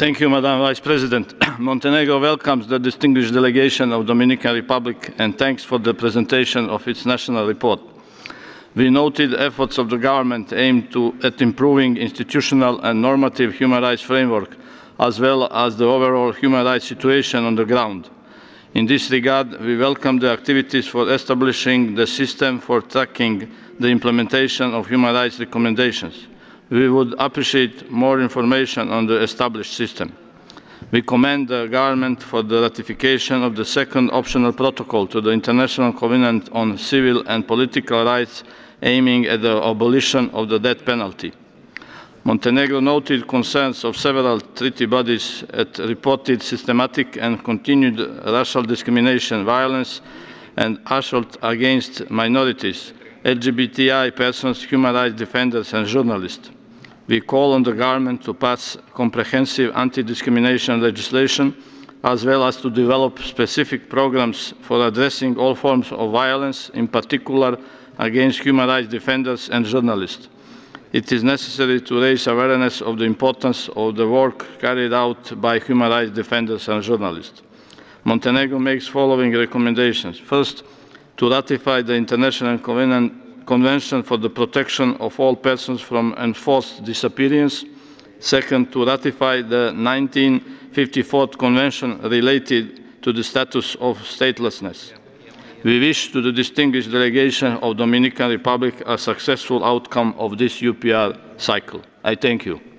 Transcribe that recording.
Thank you, Madam Vice President. Montenegro welcomes the distinguished delegation of the Dominican Republic and thanks for the presentation of its national report. We noted efforts of the government aimed at improving institutional and normative human rights framework, as well as the overall human rights situation on the ground. In this regard, we welcome the activities for establishing the system for tracking the implementation of human rights recommendations. We would appreciate more information on the established system. We commend the government for the ratification of the second optional protocol to the International Covenant on Civil and Political Rights aiming at the abolition of the death penalty. Montenegro noted concerns of several treaty bodies at reported systematic and continued racial discrimination, violence, and assault against minorities, LGBTI persons, human rights defenders, and journalists. We call on the government to pass comprehensive anti-discrimination legislation, as well as to develop specific programs for addressing all forms of violence, in particular against human rights defenders and journalists. It is necessary to raise awareness of the importance of the work carried out by human rights defenders and journalists. Montenegro makes following recommendations. First, to ratify the International Convention for the Protection of All Persons from Enforced Disappearance. Second, to ratify the 1954 Convention related to the status of statelessness. We wish to the distinguished delegation of the Dominican Republic a successful outcome of this UPR cycle. I thank you.